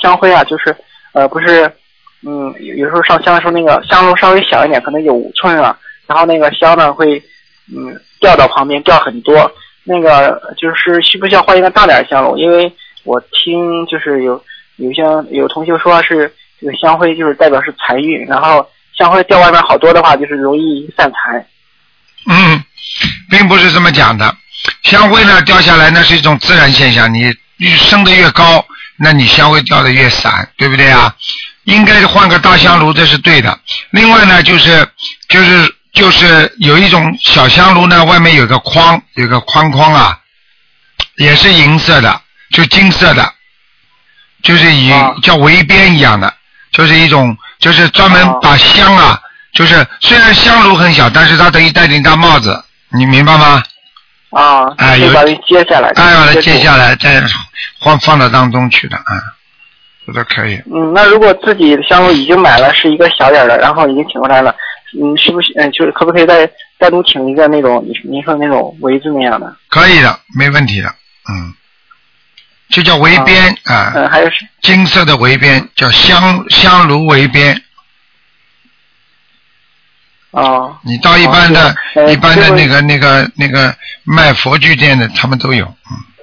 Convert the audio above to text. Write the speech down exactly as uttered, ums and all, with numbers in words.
香灰啊，就是呃不是嗯有时候上香的时候那个香炉稍微小一点，可能有五寸啊，然后那个香呢会嗯掉到旁边掉很多，那个就是需不需要换一个大点的香炉？因为我听就是有有些有同学说是这个香灰就是代表是财运，然后香灰掉外面好多的话就是容易散财。 嗯，并不是这么讲的。香灰呢掉下来那是一种自然现象，你升得越高，那你香灰掉得越散，对不对啊？应该是换个大香炉，这是对的。另外呢，就是就是就是有一种小香炉呢，外面有个框，有个框框啊，也是银色的，就金色的，就是以、啊、叫围边一样的，就是一种就是专门把香啊，就是虽然香炉很小，但是它等于戴顶大帽子，你明白吗？ 啊， 哎，有把它接下来， 哎，把它接下来，再放放到当中去的啊，这都可以。 嗯，那如果自己的香炉已经买了，是一个小点的，然后已经请过来了，嗯，是不是嗯，就是可不可以再单独请一个那种您说的那种围子那样的？ 可以的，没问题的，嗯，就叫围边啊， 啊嗯，还有是金色的围边，叫香香炉围边。 哦， 你到一般的、 哦、 一般的那个那个那个卖佛具店的，他们都有，嗯。